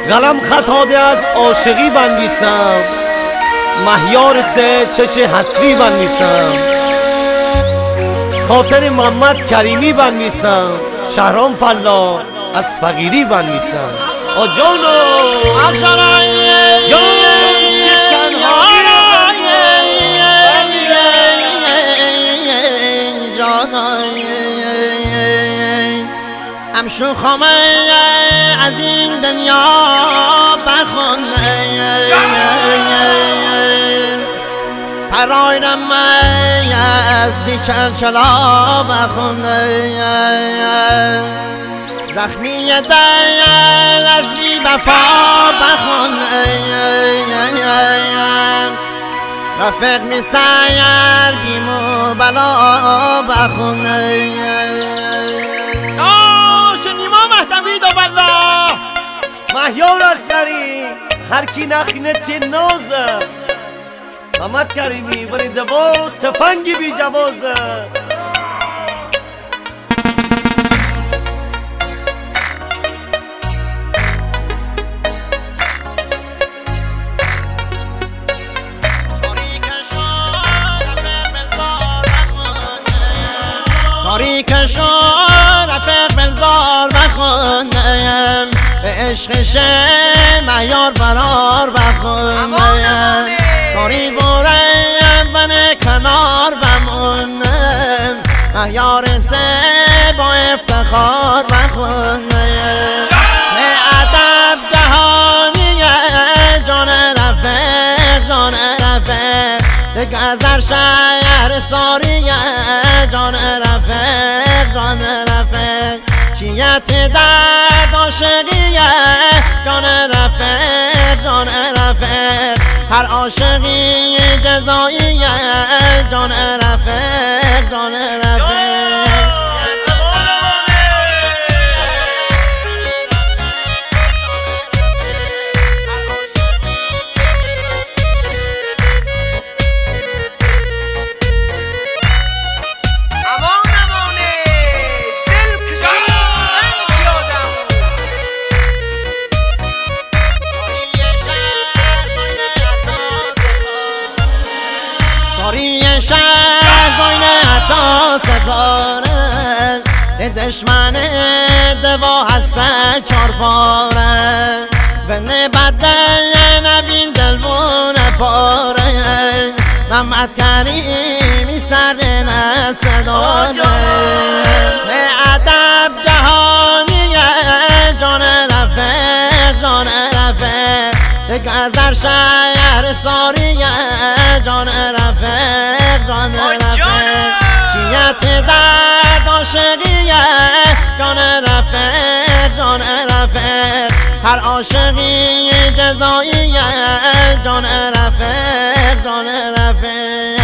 قلم خطاده از عاشقی بنویسم، مهیار سه چش حسری بنویسم، خاطر محمد کریمی بنویسم، شهرام فلاح از فقیری بنویسم. آجانو امشو خامه از این دنیا بخون پراینم از دی چلچلا بخون زخمی دل از بی وفا بخون رفیق می سیر بیمو بلا بخون مهیار اصغری هر کی نخینه تی نازه، محمد کریمی ولی دوا تفنگی بی جوازه. تاریک شد رفیق بلزار بخونم، به عشقش مهیار برار بخونم، ساری بورم من کنار بمونم، مهیار سه با افتخار بخونم، به ادب جهانی جان رفیق جان رفیق، به گذر شهر ساری جان رفیق جان رفیق، چیت درد عاشقیه جان رفیق جان رفیق، هر عاشقی جزاییه جان رفیق جان رفیق. ساری شهر باین عطا ستاره، دشمن دوا هست چار پاره، و نبده نبین دلوون پاره، محمد کریمی سرد نسداره، به ادب جهانی جان رفیق جان رفیق، به گذر شهر ساری جان رفیق جان رفیق، چیت درد عاشقیه جان رفیق جان رفیق، هر عاشقی جزاییه جان رفیق جان رفیق.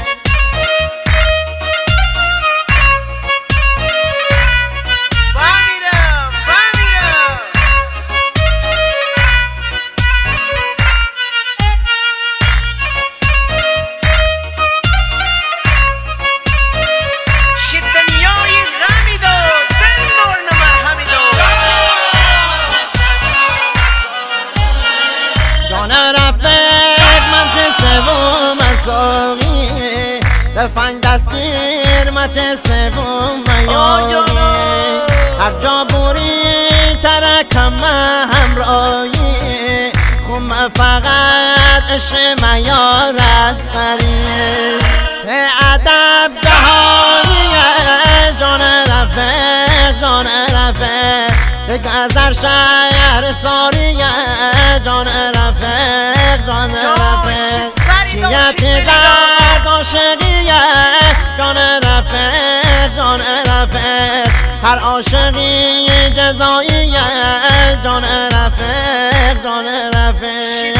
بفنگ دستگیر مت سوم میاری، هر جا بوری ترکم همراهی، خم فقط عشق مهیار اصغری، به ادب جهانی جان رفیق جان رفیق، به گذر شهر ساری جان رفیق جان رفیق، چیت درد عاشقیه جان رفیق جان رفیق، هر عاشقی جزاییه جان رفیق جان رفیق.